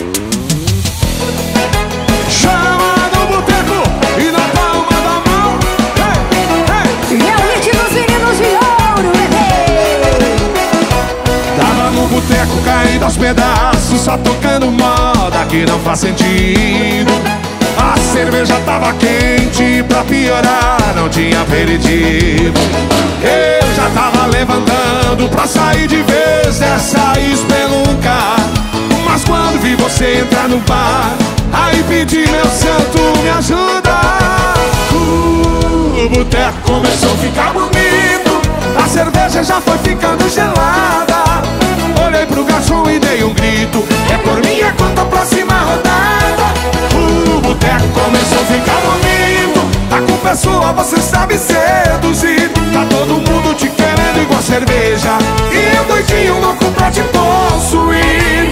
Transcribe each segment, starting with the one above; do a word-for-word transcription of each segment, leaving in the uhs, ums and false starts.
Chama no boteco e na palma da mão. Hey, hey. E é o hit dos meninos de ouro, bebê. Tava no boteco caindo aos pedaços, só tocando moda que não faz sentido. A cerveja tava quente, pra piorar não tinha aperitivo. Eu já tava levantando pra sair de vez dessa espelunca, mas quando vi você entrar no bar, aí pedi, meu santo, me ajuda. uh, O boteco começou a ficar bonito, a cerveja já foi ficando gelada. Olhei pro garçom e dei um grito, é por minha conta a próxima rodada. O boteco começou a ficar bonito, a culpa é sua, você sabe seduzir. Tá todo mundo te querendo igual cerveja, e eu doidinho louco pra te possuir.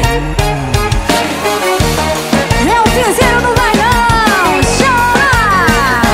Meu piseiro não vai não, chora.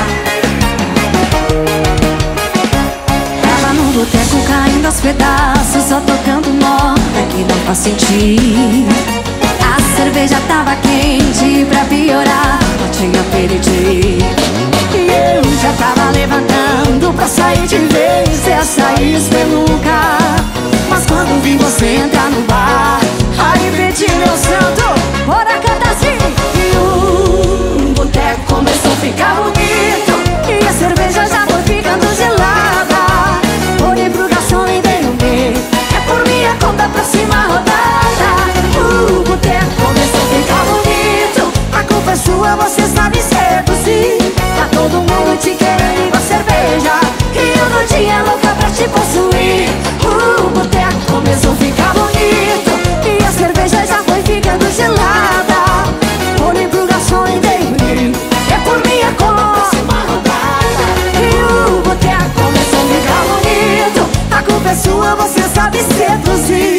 Tava no boteco caindo aos pedaços, só tocando moda que não faz sentido. A cerveja tava quente, pra piorar não tinha aperitivo. E eu já tava levantando pra sair de vez dessa espelunca, mas quando vi você entrar no bar, aí pedi, meu santo, bora cantar assim. E o boteco começou a ficar bonito, e a cerveja já foi ficando gelada. Olhei pro garçom e dei um beijo, é por minha conta, próxima rodada. O boteco começou a ficar bonito, a culpa é sua, você sabe seduzir. Tá todo mundo te querendo igual cerveja, e eu não tinha louca pra te possuir. O boteco começou a ficar bonito, e a cerveja já foi ficando gelada. Olhei pro garçom e dei um grito, é por minha conta, próxima rodada. E o boteco começou a ficar bonito, a culpa é sua, você sabe seduzir.